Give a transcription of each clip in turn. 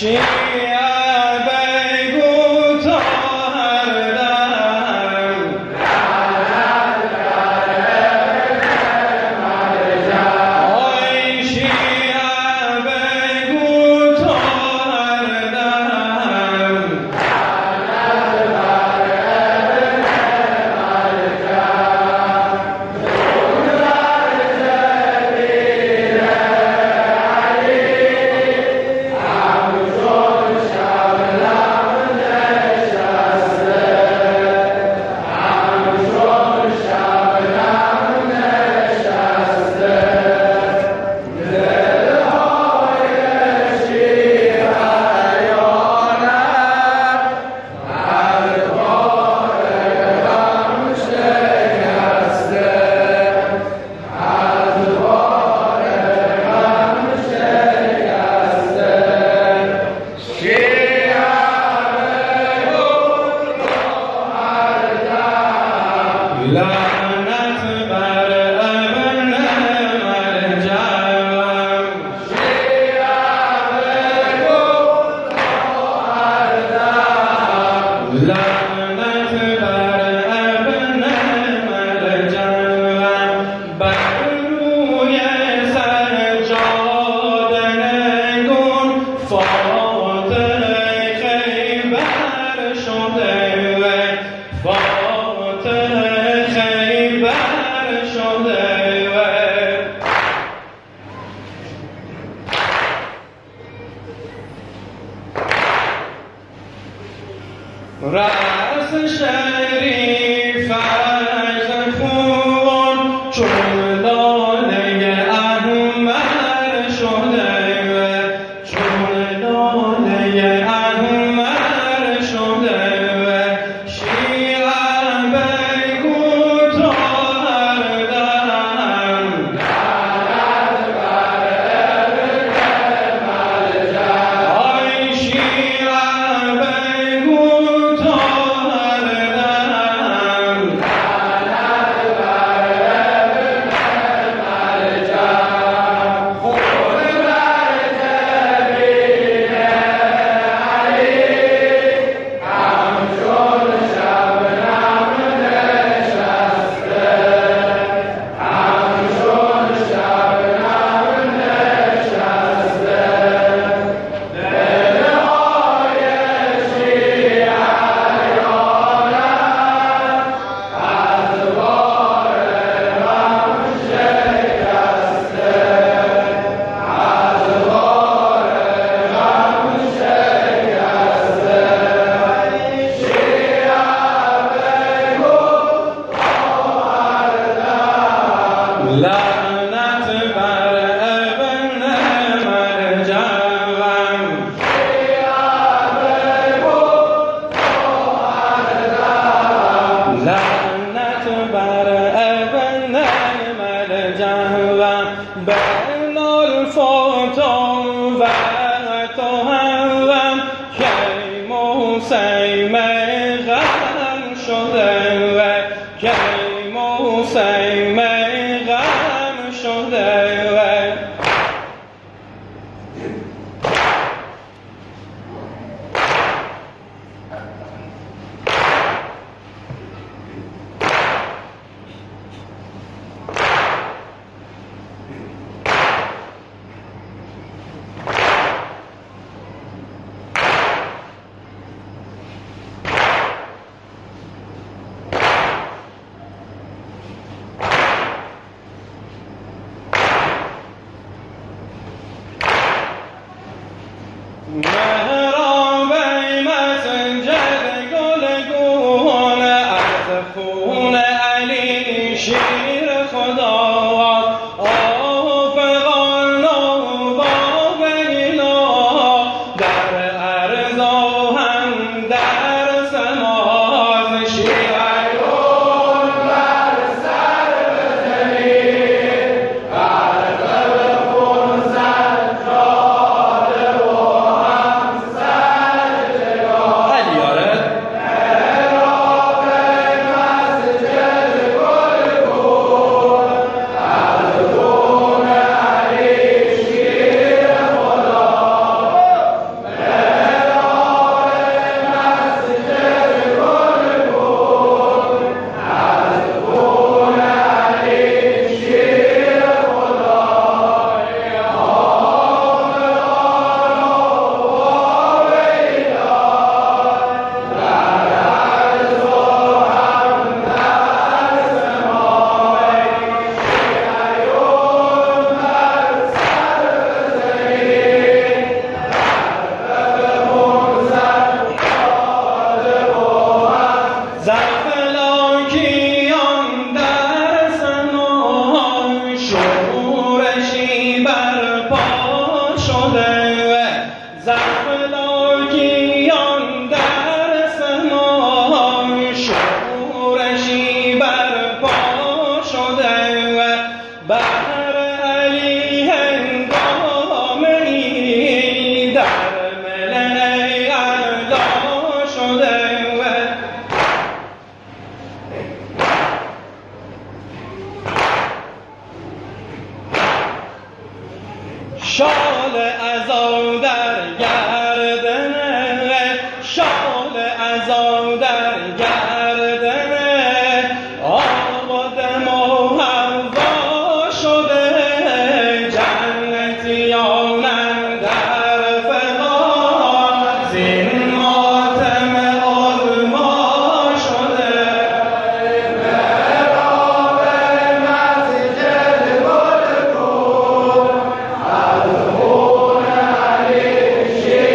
رأس شریف از خون چون لاله احمر شده چون لاله احمر شده شیعه بگو تا هر دم لعنت بر ابن ملجم آی شیعه بگو تا هر دم لعنت بر ابن ملجم خون بر جبین علی همچون شبنم نشسته همچون شبنم نشسته دلهای شیعه یارم از بار غم شکسته از بار غم شکسته شیعه بگو لعنت بر ابن ملجم شیعه بگو لعنت بر ابن ملجم بین الفتى و تهم کی موسم غم شده کی موسم غم شده شال عزا در گردنه، شال عزا در گردنه، آدم و حوا شده جنتیانم در فغان، زین ماتم علما شده محراب مسجد گلگون از خون علی شیر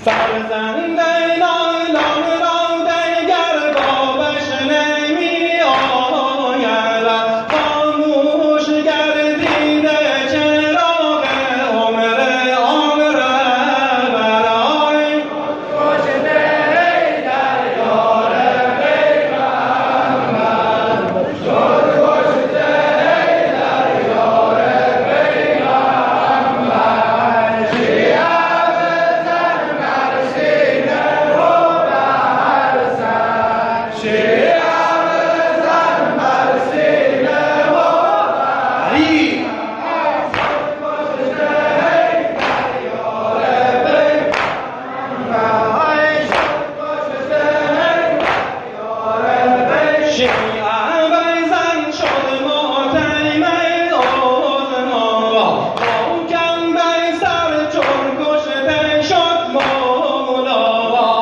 فرزند نالان را دیگر بابش نمی آید خاموش گردیده چراغ عمر آن برای کشته در یار پیغمبر شد کشته در یار پیغمبر شیعه بزن بر سینه و بر سر شیعه بزن بر سینه و بر علی شیعه بزن شد ماتمه عظما حاکم بر سر چون کشته شد مولا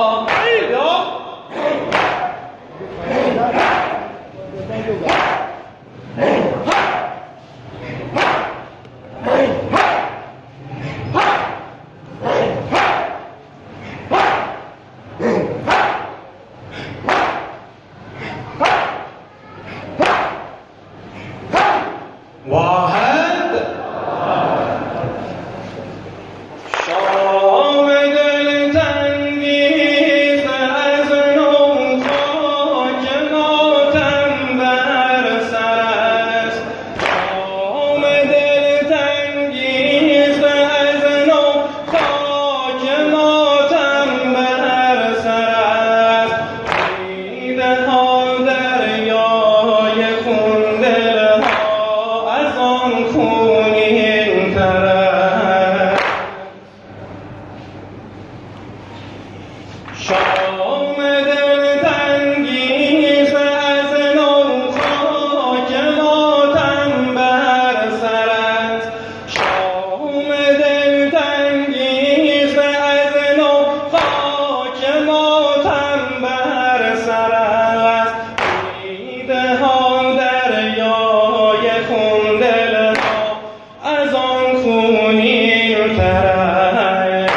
واحد شام دلتنگیز از نو خاک ماتم بر سر است شام دلتنگیز از نو خاک ماتم بر سر است دیده ها دریای خون دلها از آن خونین تر است شام دلتنگیز از نو خاک ماتم بر سر است شام دلتنگیز از نو خاک ماتم بر سر است دیده ها دریای خون دلها از آن خونین تر است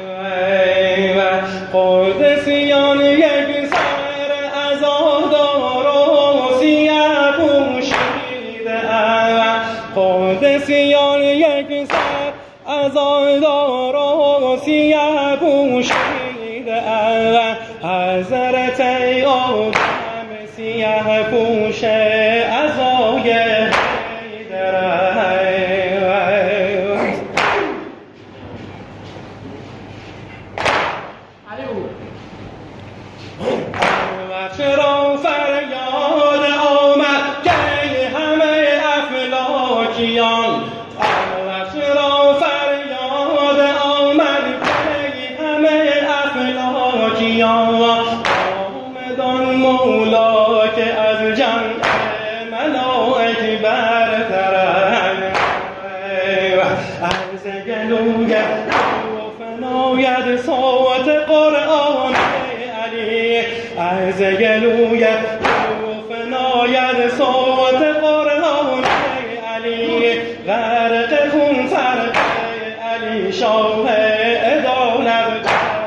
قدسیان یک سر عزادار و سیه پوشیده قدسیان یک سر عزادار و سیه پوشیده حضرت آدم سیه پوش عزای حیدر چرا فریاد آمد که همه افلاکیان چرا فریاد آمد که همه افلاکیان آمدان مولا که از جمع ملائک برتر از گلوی فناید صوت قرآن علی از گلوی فناید صوت قرآن علی غرق خون فرق علی شاه عدالت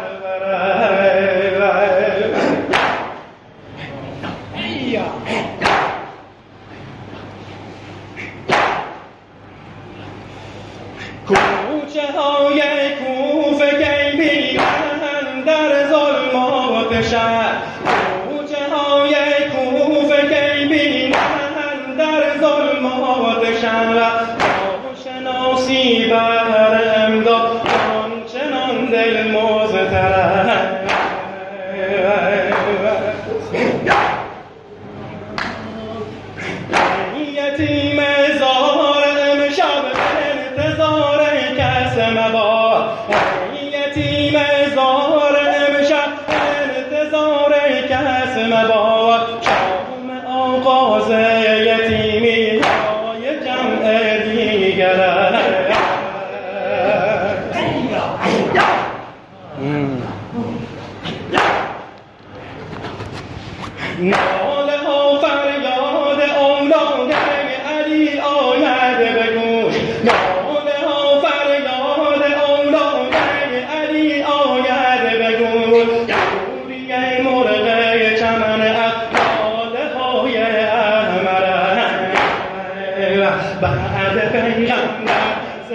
کوچه های کوفه کی بیرن در ظلمات شهر کوچه های کوفه کی بیرن در ظلمات شهر شناسی بر امداد آنچنان دل مضطرب یتیم زار امشب انتظار کس مباد یتیم زار امشب انتظار کس مباد شام آغاز یتیمی های جمع دیگر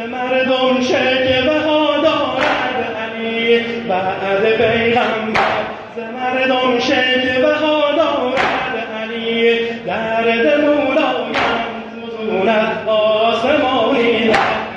مردم شکوه ها دارد علی بعد پیغمبر ز مردم شکوه ها دارد علی درد مولایم فزوند آسمانی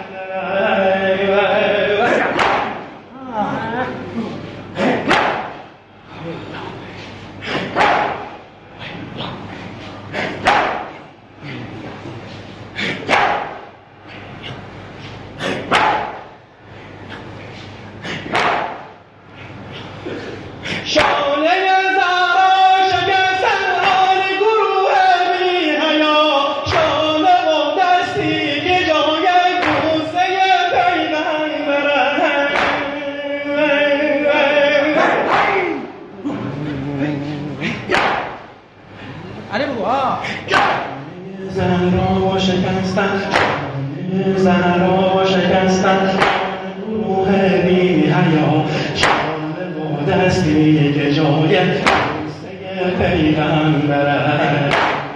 زهرا شکستن گروه بی حیا شانه و دستی که جای بوسه پیغمبر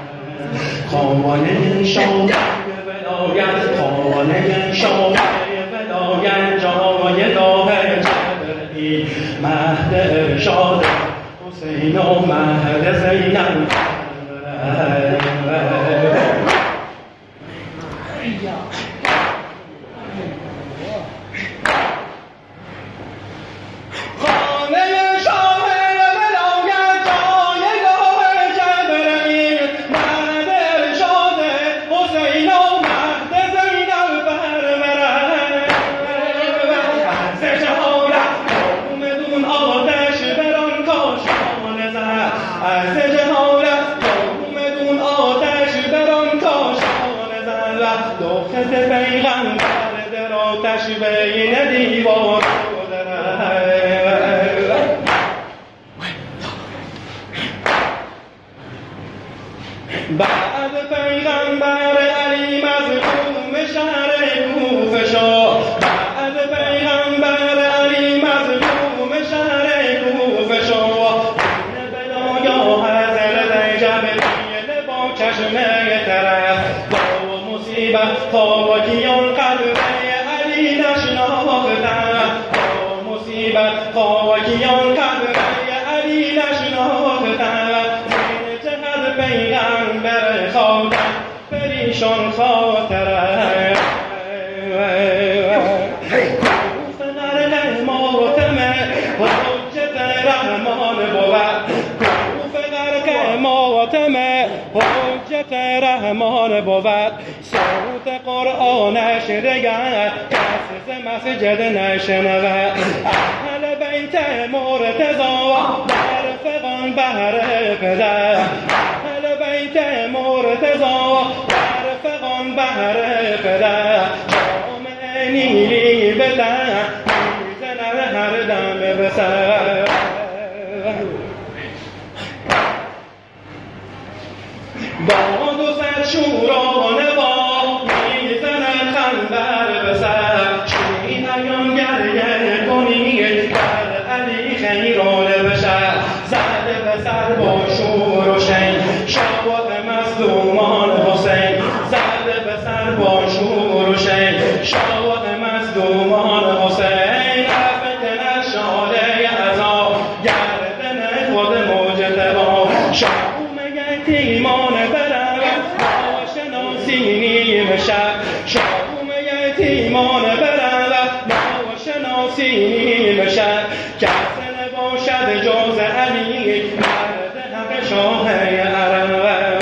خانه شاه ولایت خانه شاه ولایت جای داه جبرئیل مهد ارشاد حسین و مهد زینب بین دیوار بعد پیغمبر علی مظلوم شهر کوفه شد بعد پیغمبر علی مظلوم شهر کوفه شد بلایا حضرت جبرئیل با چشمه طرف با مصیبت خاکیان قلبه خاکیان قبره علی نشناختن زین جهد پیغمبر خاکم پریشان خاطره کوفه غرق ماتمه حجت رحمان بود کوفه غرق ماتمه حجت رحمان بود صوت قرآنش دگر کسی ز مسجد نشنود اهل بیت مرتضی برفقان بهر پدر اهل بیت مرتضی برفقان بهر پدر جام نیلی به تن میزند هر دم به سر با دو سر شورانه با میزند خنبر به سر شیعیان گریه کنید بر علی خیرانه بشر زده به سر با شور و شین شاد مظلومان حسین زده به سر با شور و شین شاد مظلومان حسین فتنه شاله عذاب گردن خود مجتبی شوم یتیمان برم ناشناسینی شب شوم یتیمان برم ناشناسینی شب کسی نباشد جز علی مرد حق شاه عرب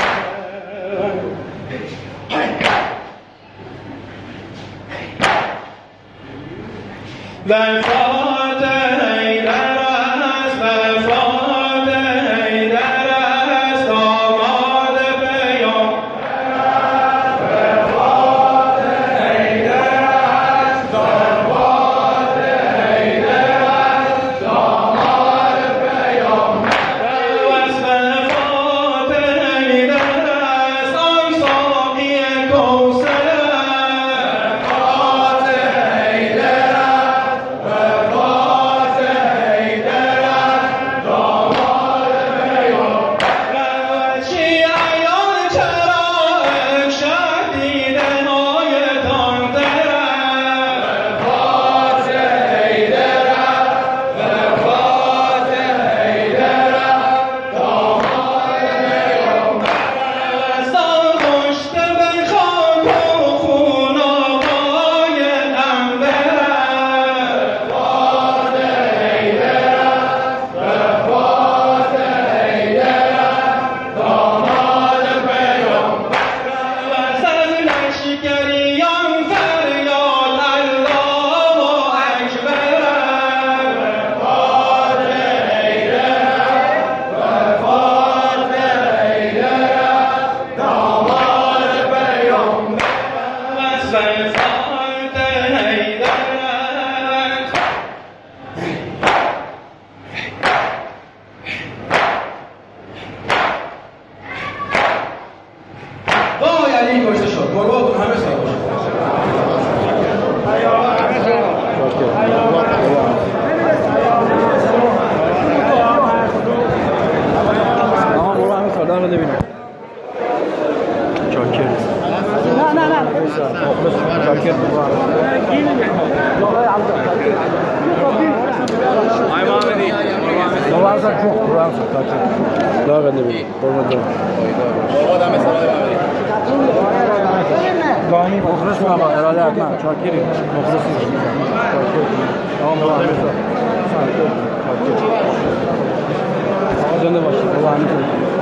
وفات حیدر است وفات حیدر است آماد پیامبر است وفات حیدر است وفات حیدر است آماد پیامبر است وفات حیدر است آن ساقی کوثر وفات حیدر است وفات Ay Muhammedi. Varsa çok, varsa kaçın. Daha ben de bileyim. Olmadı. Orada mesela Gani ofres mi ama herhalde yapma. Çakiri. Ofres mi? Tamam tamam. Sen de başla. Devam et.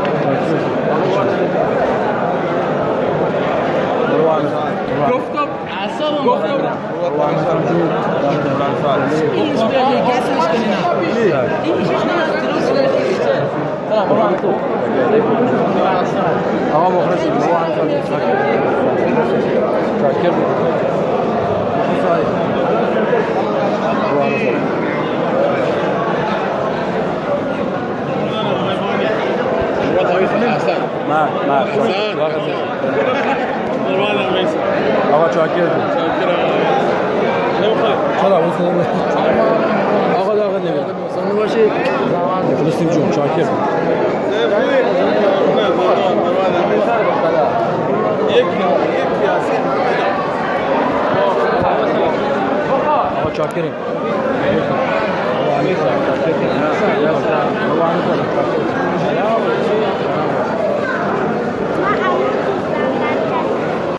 گفتم اعصابم اینش بیاری گسش کنی نه اینش درست نمیشه آقا مخلصی شاکر بود آقا شاکر بود چرا حسین آقا داغ نمیاد سنده باشید مخلصیم جون شاکر بود آقا شاکریم